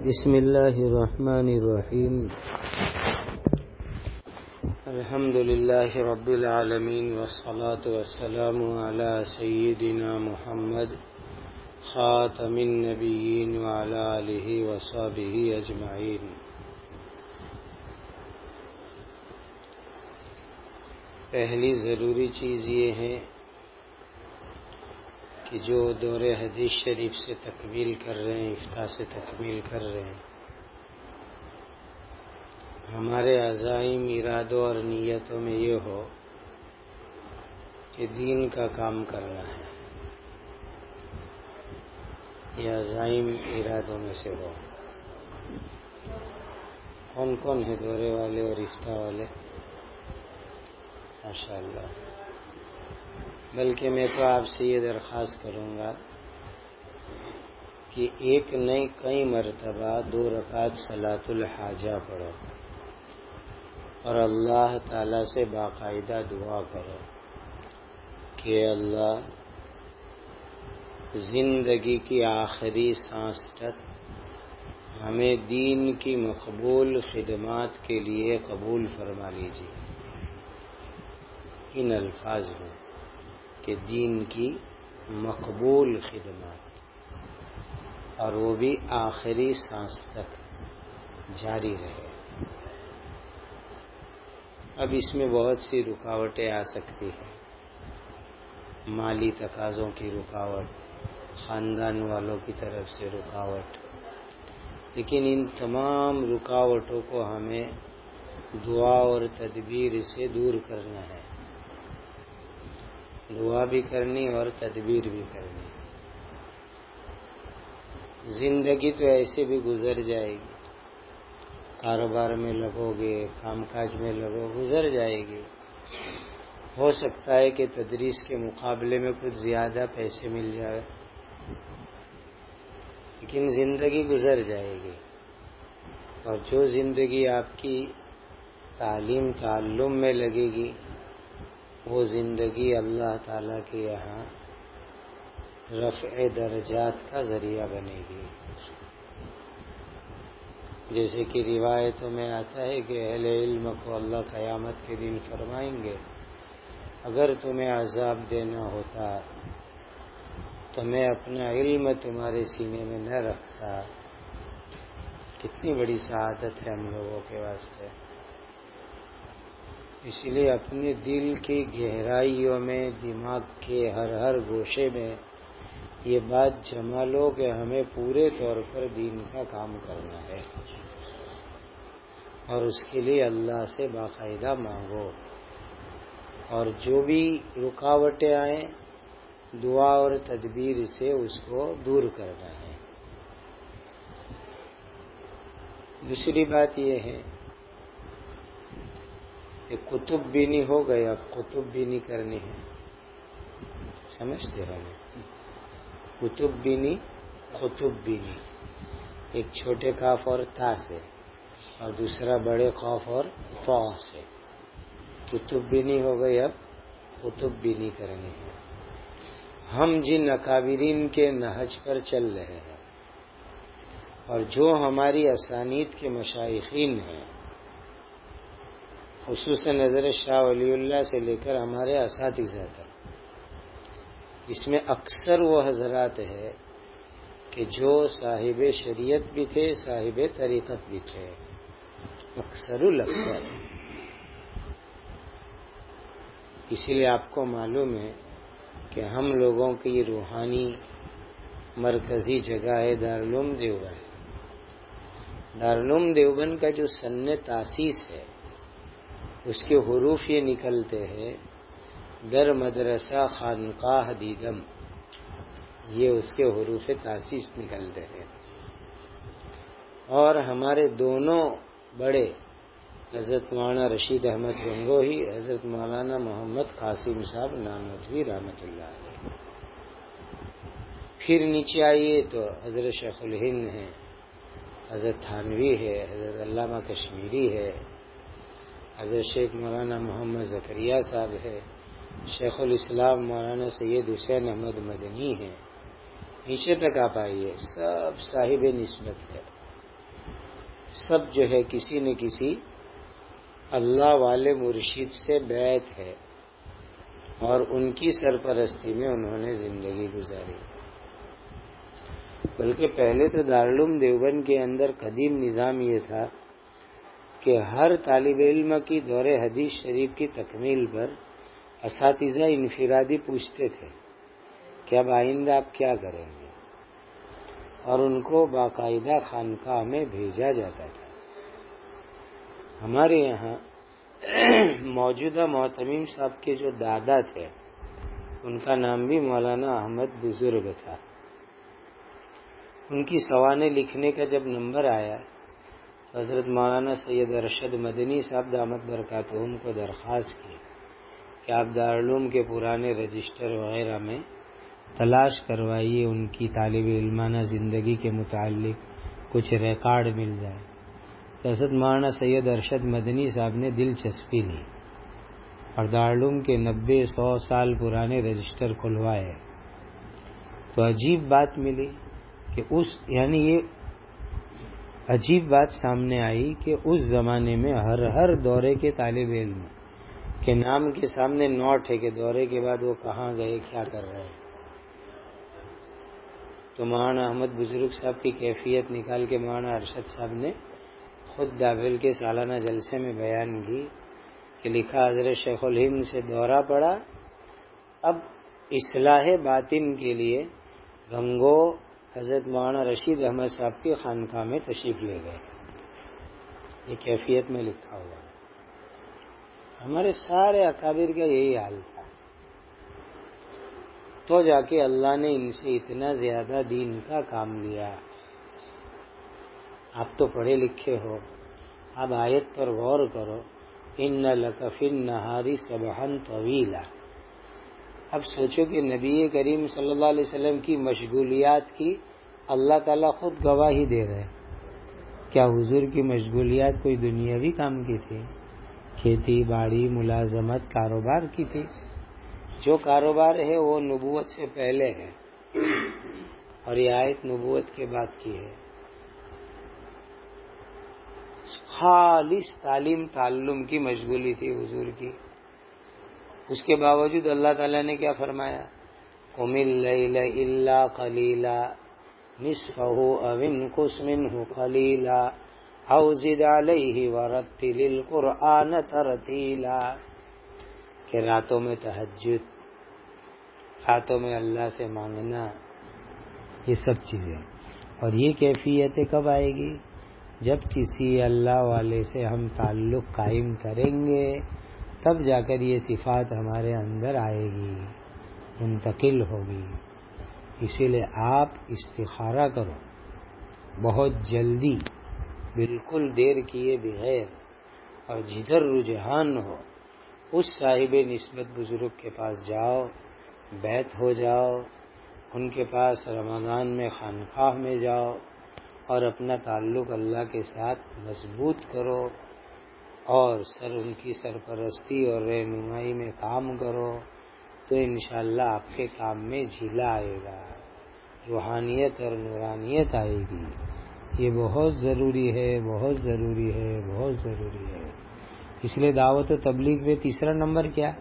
بسم اللہ الرحمن الرحیم الحمد للہ رب العالمین والصلاة والسلام علی سیدنا محمد خاتم النبیین وعلی آلہ وصحبہ اجمعین۔ پہلی ضروری چیز یہ ہے کہ جو دور حدیث شریف سے تکمیل کر رہے ہیں، افتاح سے تکمیل کر رہے ہیں، ہمارے عزائم، ارادوں اور نیتوں میں یہ ہو کہ دین کا کام کرنا ہے، یہ عزائم ارادوں میں سے ہو۔ کون کون ہے دورے والے اور افتاح والے؟ ماشاءاللہ۔ بلکہ میں تو آپ سے یہ درخواست کروں گا کہ ایک نہیں کئی مرتبہ 2 رکعت صلاۃ الحاجہ پڑھو اور اللہ تعالی سے باقاعدہ دعا کرو کہ اللہ زندگی کی آخری سانس تک ہمیں دین کی مقبول خدمات کے لیے قبول فرما لیجیے۔ ان الفاظ میں کہ دین کی مقبول خدمات، اور وہ بھی آخری سانس تک جاری رہے۔ اب اس میں بہت سی رکاوٹیں آ سکتی ہیں، مالی تقاضوں کی رکاوٹ، خاندان والوں کی طرف سے رکاوٹ، لیکن ان تمام رکاوٹوں کو ہمیں دعا اور تدبیر سے دور کرنا ہے۔ دعا بھی کرنی اور تدبیر بھی کرنی۔ زندگی تو ایسے بھی گزر جائے گی، کاروبار میں لگو گے، کام کاج میں لگو، گزر جائے گی۔ ہو سکتا ہے کہ تدریس کے مقابلے میں کچھ زیادہ پیسے مل جائے، لیکن زندگی گزر جائے گی۔ اور جو زندگی آپ کی تعلیم تعلم میں لگے گی، وہ زندگی اللہ تعالیٰ کے یہاں رفع درجات کا ذریعہ بنے گی۔ جیسے کہ روایتوں میں آتا ہے کہ اہل علم کو اللہ قیامت کے دن فرمائیں گے، اگر تمہیں عذاب دینا ہوتا تو میں اپنا علم تمہارے سینے میں نہ رکھتا۔ کتنی بڑی سعادت ہے ہم لوگوں کے واسطے۔ اس لیے اپنے دل کی گہرائیوں میں، دماغ کے ہر گوشے میں یہ بات جما لو کہ ہمیں پورے طور پر دین کا کام کرنا ہے، اور اس کے لیے اللہ سے باقاعدہ مانگو، اور جو بھی رکاوٹیں آئیں دعا اور تدبیر سے اس کو دور کرنا ہے۔ دوسری بات یہ ہے کہ کتب بینی ہو گئے، اب کتب بینی کرنی ہے۔ سمجھتے ہو نا؟ کتب بینی، خطب بینی، ایک چھوٹے قاف اور تا سے، اور دوسرا بڑے قاف اور طا سے۔ کتب بینی ہو گئی، اب کتب بینی کرنی ہے۔ ہم جن اکابرین کے نہج پر چل رہے ہیں اور جو ہماری اسانید کے مشائخین ہیں، خصوصاً حضرت شاہ ولی اللہ سے لے کر ہمارے اساتذہ تک، اس میں اکثر وہ حضرات ہیں کہ جو صاحب شریعت بھی تھے، صاحب طریقت بھی تھے، اکثر الاکثر۔ اسی لیے آپ کو معلوم ہے کہ ہم لوگوں کی روحانی مرکزی جگہ ہے دارالعلوم دیوبند۔ دارالعلوم دیوبند کا جو سن تاسیس ہے، اس کے حروف یہ نکلتے ہیں در مدرسہ خانقاہ دیدم، یہ اس کے حروف تاسیس نکلتے ہیں۔ اور ہمارے دونوں بڑے حضرت مولانا رشید احمد گنگوہی، حضرت مولانا محمد قاسم صاحب نانوتوی رحمۃ اللہ علیہ۔ پھر نیچے آئیے تو حضرت شیخ الہند ہیں، حضرت تھانوی ہے، حضرت علامہ کشمیری ہے، حضرت شیخ مولانا محمد زکریا صاحب ہے، شیخ الاسلام مولانا سید حسین احمد مدنی ہیں۔ نیچے تک آپ آئیے، سب صاحب نسبت ہے، سب جو ہے کسی نہ کسی اللہ والے مرشد سے بیعت ہے اور ان کی سرپرستی میں انہوں نے زندگی گزاری. بلکہ پہلے تو دارالعلوم دیوبند کے اندر قدیم نظام یہ تھا کہ ہر طالب علم کی دور حدیث شریف کی تکمیل پر اساتذہ انفرادی پوچھتے تھے کہ اب آئندہ آپ کیا کریں گے، اور ان کو باقاعدہ خانقاہ میں بھیجا جاتا تھا. ہمارے یہاں موجودہ محتمیم صاحب کے جو دادا تھے ان کا نام بھی مولانا احمد بزرگ تھا. ان کی سوانح لکھنے کا جب نمبر آیا تو حضرت مولانا سید ارشد مدنی صاحب دامت برکاتہم کو درخواست کی کہ آپ دارالعلوم کے پرانے رجسٹر وغیرہ میں تلاش کروائیے، ان کی طالب علمانہ زندگی کے متعلق کچھ ریکارڈ مل جائے. تو حضرت مولانا سید ارشد مدنی صاحب نے دلچسپی لی اور دارالعلوم کے 90-100 سال پرانے رجسٹر کھلوائے. تو عجیب بات ملی کہ یہ عجیب بات سامنے آئی کہ اس زمانے میں ہر دورے کے طالب علم کے نام کے سامنے نوٹ ہے کہ دورے کے بعد وہ کہاں گئے، کیا کر رہے ہیں. تو مولانا احمد بزرگ صاحب کی کیفیت نکال کے مولانا ارشد صاحب نے خود دابل کے سالانہ جلسے میں بیان کی کہ لکھا حضرت شیخ الہند سے دورہ پڑا، اب اصلاح باطن کے لیے گنگو حضرت مولانا رشید احمد صاحب کی خانقاہ میں تشریف لے گئے. یہ کیفیت میں لکھا ہوا ہے. ہمارے سارے اکابر کا یہی حال تھا. تو جا کے اللہ نے ان سے اتنا زیادہ دین کا کام لیا. آپ تو پڑھے لکھے ہو، اب آیت پر غور کرو، ان لک فی النہار سبحا طویلا. اب سوچو کہ نبی کریم صلی اللہ علیہ وسلم کی مشغولیات کی اللہ تعالیٰ خود گواہی دے رہے. کیا حضور کی مشغولیات کوئی دنیاوی کام کی تھی؟ کھیتی باڑی، ملازمت، کاروبار کی تھی. جو کاروبار ہے وہ نبوت سے پہلے ہے اور یہ آیت نبوت کے بعد کی ہے. خالص تعلیم تعلم کی مشغولی تھی حضور کی. اس کے باوجود اللہ تعالیٰ نے کیا فرمایا؟ قم اللیل الا قلیلا نصفہ او انقص منہ قلیلا او زد علیہ ورتل القرآن ترتیلا. کہ راتوں میں تہجد، راتوں میں اللہ سے مانگنا، یہ سب چیزیں. اور یہ کیفیت کب آئے گی؟ جب کسی اللہ والے سے ہم تعلق قائم کریں گے تب جا کر یہ صفات ہمارے اندر آئے گی، منتقل ہوگی. اسی لیے آپ استخارہ کرو بہت جلدی، بالکل دیر کیے بغیر، اور جدھر رجحان ہو اس صاحب نسبت بزرگ کے پاس جاؤ، بیعت ہو جاؤ، ان کے پاس رمضان میں خانقاہ میں جاؤ اور اپنا تعلق اللہ کے ساتھ مضبوط کرو اور ان کی سرپرستی اور رہنمائی میں کام کرو تو انشاءاللہ آپ کے کام میں جھیلا آئے گا، روحانیت اور نورانیت آئے گی. یہ بہت ضروری ہے، بہت ضروری ہے، بہت ضروری ہے. اس لیے دعوت و تبلیغ میں تیسرا نمبر کیا؟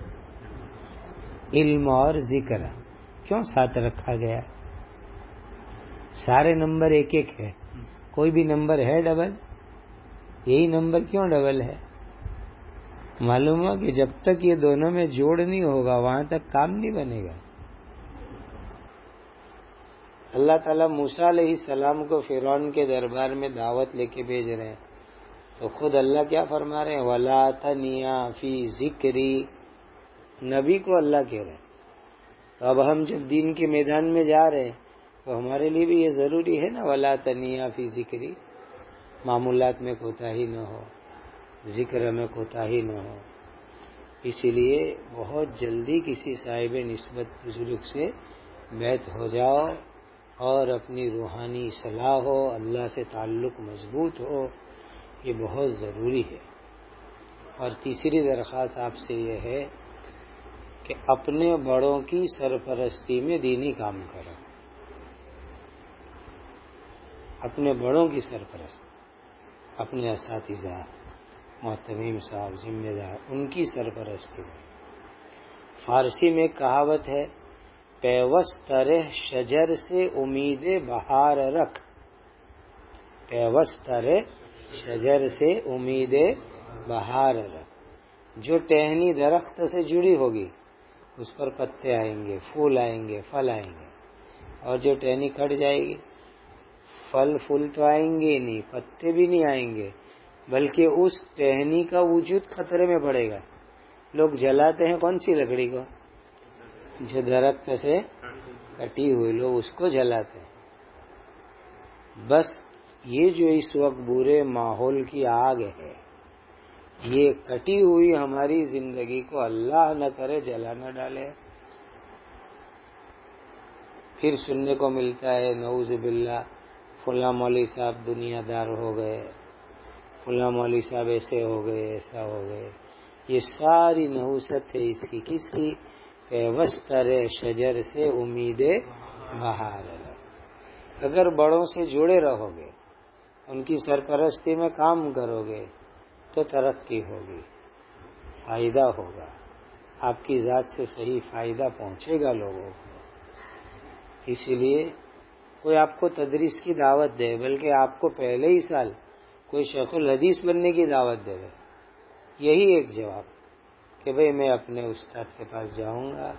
علم اور ذکر. کیوں ساتھ رکھا گیا؟ سارے نمبر ایک ایک ہے، کوئی بھی نمبر ہے ڈبل؟ یہی نمبر کیوں ڈبل ہے؟ معلوم ہوا کہ جب تک یہ دونوں میں جوڑ نہیں ہوگا وہاں تک کام نہیں بنے گا. اللہ تعالیٰ موسیٰ علیہ السلام کو فرعون کے دربار میں دعوت لے کے بھیج رہے ہیں تو خود اللہ کیا فرما رہے ہیں؟ وَلَا تَنِيَا فِي ذِكْرِي. نبی کو اللہ کہہ رہے ہیں. تو اب ہم جب دین کے میدان میں جا رہے ہیں تو ہمارے لیے بھی یہ ضروری ہے نا، وَلَا تَنِيَا فِي ذِكْرِي. معمولات میں کوتاہی نہ ہو، ذکر میں کوتاہی نہ ہو. اسی لیے بہت جلدی کسی صاحب نسبت بزرگ سے بیعت ہو جاؤ اور اپنی روحانی اصلاح ہو، اللہ سے تعلق مضبوط ہو. یہ بہت ضروری ہے. اور تیسری درخواست آپ سے یہ ہے کہ اپنے بڑوں کی سرپرستی میں دینی کام کرو. اپنے بڑوں کی سرپرستی. اپنے اساتذہ محتمیم صاحب ذمہ دار ان کی سرپرستی میں. فارسی میں کہاوت ہے پیوستر شجر سے امید بہار رکھ. پیوستر شجر سے امید بہار رکھ. جو ٹہنی درخت سے جڑی ہوگی اس پر پتے آئیں گے، پھول آئیں گے، پھل آئیں گے. اور جو ٹہنی کٹ جائے گی پھول تو آئیں گے نہیں، پتے بھی نہیں آئیں گے، بلکہ اس ٹہنی کا وجود خطرے میں پڑے گا. لوگ جلاتے ہیں کون سی لکڑی کو؟ جو درخت سے کٹی ہوئی، لوگ اس کو جلاتے ہیں. بس یہ جو اس وقت برے ماحول کی آگ ہے، یہ کٹی ہوئی ہماری زندگی کو اللہ نہ کرے جلا نہ ڈالے. پھر سننے کو ملتا ہے نعوذ باللہ فلاں مولوی صاحب دنیا دار ہو گئے، فلاں مولوی صاحب ایسے ہو گئے، ایسا ہو گئے. یہ ساری نحوست ہے اس کی، کس کی؟ پیوستر شجر سے امید بہار. اگر بڑوں سے جڑے رہو گے، ان کی سرپرستی میں کام کرو گے تو ترقی ہوگی، فائدہ ہوگا، آپ کی ذات سے صحیح فائدہ پہنچے گا لوگوں کو. اسی لیے کوئی آپ کو تدریس کی دعوت دے، بلکہ آپ کو پہلے ہی سال کوئی شیخ الحدیث بننے کی دعوت دے، یہی ایک جواب کہ بھئی میں اپنے استاد کے پاس جاؤں گا،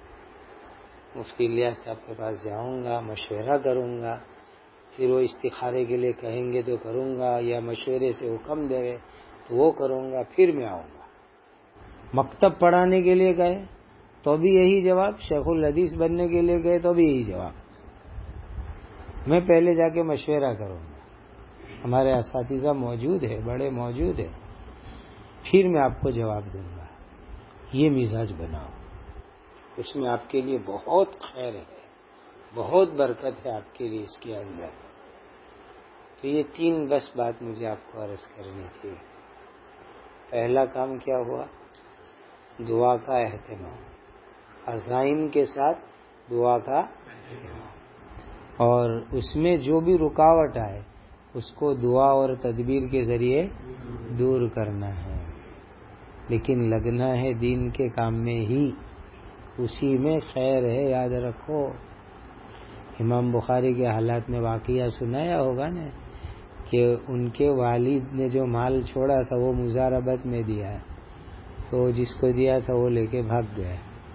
مفتی الیاس صاحب کے پاس جاؤں گا، مشورہ کروں گا، پھر وہ استخارے کے لیے کہیں گے تو کروں گا، یا مشورے سے حکم دے تو وہ کروں گا، پھر میں آؤں گا. مکتب پڑھانے کے لیے گئے تو بھی یہی جواب، شیخ الحدیث بننے کے لیے گئے تو بھی یہی جواب، میں پہلے جا کے مشورہ کروں گا، ہمارے اساتذہ موجود ہے، بڑے موجود ہیں، پھر میں آپ کو جواب دوں گا. یہ مزاج بناؤ، اس میں آپ کے لیے بہت خیر ہے، بہت برکت ہے آپ کے لیے اس کے اندر. تو یہ 3 بس بات مجھے آپ کو عرض کرنی تھی. پہلا کام کیا ہوا؟ دعا کا اہتمام، عزائم کے ساتھ دعا کا اہتمام، اور اس میں جو بھی رکاوٹ آئے اس کو دعا اور تدبیر کے ذریعے دور کرنا ہے. لیکن لگنا ہے دین کے کام میں ہی، اسی میں خیر ہے، یاد رکھو. امام بخاری کے حالات میں واقعہ سنایا ہوگا نا کہ ان کے والد نے جو مال چھوڑا تھا وہ مزاربت میں دیا، تو جس کو دیا تھا وہ لے کے بھاگ گیا،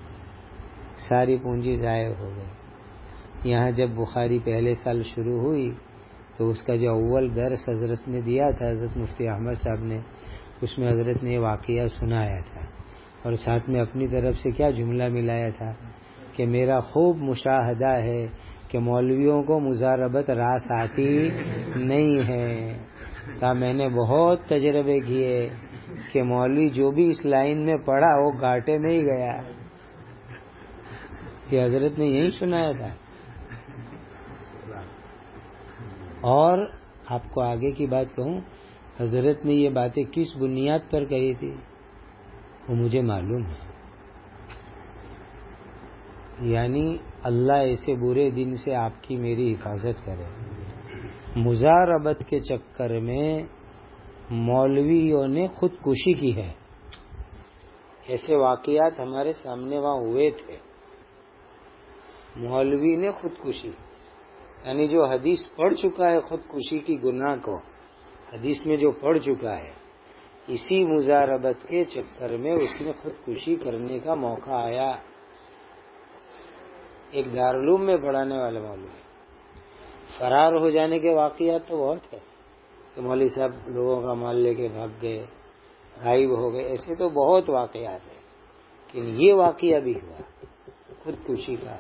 ساری پونجی ضائع ہو گئی. یہاں جب بخاری پہلے سال شروع ہوئی تو اس کا جو اول درس حضرت نے دیا تھا، حضرت مفتی احمد صاحب نے، اس میں حضرت نے یہ واقعہ سنایا تھا، اور ساتھ میں اپنی طرف سے کیا جملہ ملایا تھا کہ میرا خوب مشاہدہ ہے کہ مولویوں کو مزاربت راس آتی نہیں ہے. کہا میں نے بہت تجربے کیے کہ مولوی جو بھی اس لائن میں پڑا وہ گھاٹے میں ہی گیا. یہ حضرت نے یہی سنایا تھا. اور آپ کو آگے کی بات کہوں، حضرت نے یہ باتیں کس بنیاد پر کہی تھی وہ مجھے معلوم ہے. یعنی اللہ ایسے برے دن سے آپ کی میری حفاظت کرے. مزاربت کے چکر میں مولویوں نے خودکشی کی ہے، ایسے واقعات ہمارے سامنے وہاں ہوئے تھے. مولوی نے خودکشی، یعنی جو حدیث پڑھ چکا ہے خودکشی کی گناہ کو، حدیث میں جو پڑھ چکا ہے، اسی مزاربت کے چکر میں اس نے خودکشی کرنے کا موقع آیا. ایک دارالعلوم میں پڑھانے والے مولوی فرار ہو جانے کے واقعات تو بہت ہے کہ مولوی صاحب لوگوں کا مال لے کے بھاگ گئے، غائب ہو گئے، ایسے تو بہت واقعات ہیں. لیکن یہ واقعہ بھی ہوا خودکشی کا.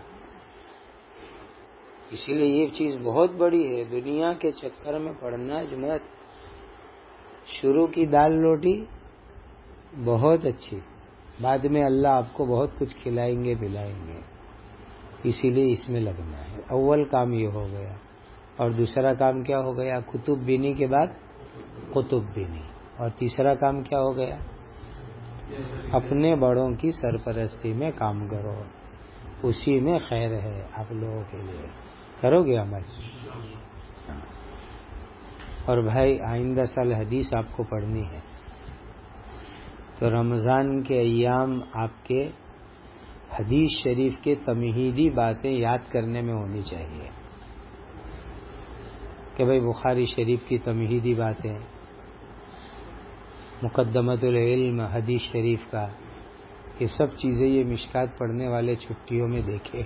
اسی لیے یہ چیز بہت بڑی ہے، دنیا کے چکر میں پڑنا مت. شروع کی دال روٹی بہت اچھی، بعد میں اللہ آپ کو بہت کچھ کھلائیں گے پلائیں گے. اسی لیے اس میں لگنا ہے. اول کام یہ ہو گیا. اور دوسرا کام کیا ہو گیا؟ کتب بینی کے بعد قطب بینی. اور تیسرا کام کیا ہو گیا؟ اپنے بڑوں کی سرپرستی میں کام کرو، اسی میں خیر ہے آپ لوگوں کے لیے. کرو گے عمل؟ اور بھائی آئندہ سال حدیث آپ کو پڑھنی ہے تو رمضان کے ایام آپ کے حدیث شریف کے تمہیدی باتیں یاد کرنے میں ہونی چاہیے کہ بھائی بخاری شریف کی تمہیدی باتیں، مقدمۃ العلم حدیث شریف کا، یہ سب چیزیں یہ مشکات پڑھنے والے چھٹیوں میں دیکھیں،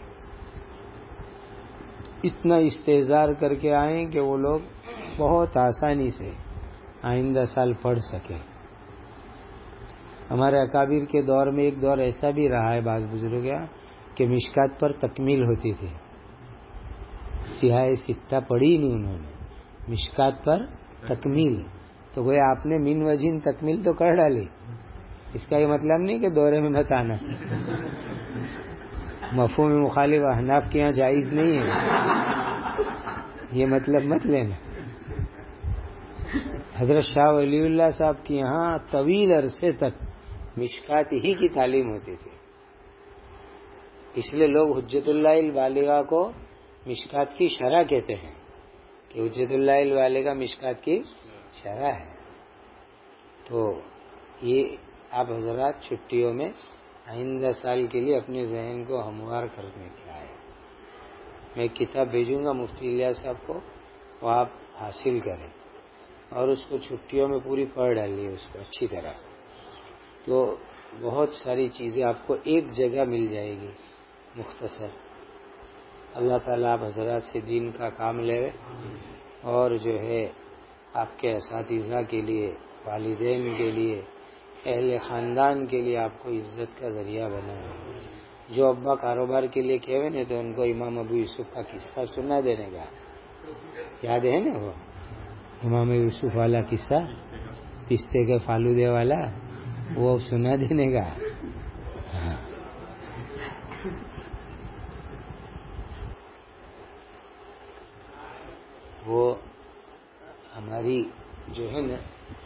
اتنا استحضار کر کے آئیں کہ وہ لوگ بہت آسانی سے آئندہ سال پڑھ سکیں۔ ہمارے اکابر کے دور میں ایک دور ایسا بھی رہا ہے بعض بزرگ کہ مشکات پر تکمیل ہوتی تھی، سیاہ ستہ پڑھی نہیں انہوں نے، مشکات پر تکمیل، تو گویا آپ نے من وجین تکمیل تو کر ڈالی، اس کا یہ مطلب نہیں کہ دورے میں مت آنا، مفہوم مخالف احناف کے یہاں جائز نہیں ہے، یہ مطلب مت لینا۔ حضرت شاہ ولی اللہ صاحب کے یہاں طویل عرصے تک مشکات ہی کی تعلیم ہوتی تھی، اس لیے لوگ حجت اللہ البالغہ کو مشکات کی شرح کہتے ہیں کہ حجت اللہ البالغہ مشکات کی شرح ہے۔ تو یہ آپ حضرات چھٹیوں میں آئندہ سال کے لیے اپنے ذہن کو ہموار کرنے کے آئے۔ میں ایک کتاب بھیجوں گا مفتی الیاس صاحب کو، وہ آپ حاصل کریں اور اس کو چھٹیوں میں پوری پڑھ ڈالیے اس کو اچھی طرح، تو بہت ساری چیزیں آپ کو ایک جگہ مل جائے گی مختصر۔ اللہ تعالیٰ آپ حضرات سے دین کا کام لے اور جو ہے آپ کے اساتذہ کے لیے، والدین کے لیے، اہل خاندان کے لیے آپ کو عزت کا ذریعہ بنائے۔ جو ابا کاروبار کے لیے کہے نا تو ان کو امام ابو یوسف کا قصہ سنا دینے کا، یاد ہے نا وہ امام یوسف والا قصہ، پستے کے فالودے والا، وہ سنا دینے کا۔ وہ ہماری جو ہے نا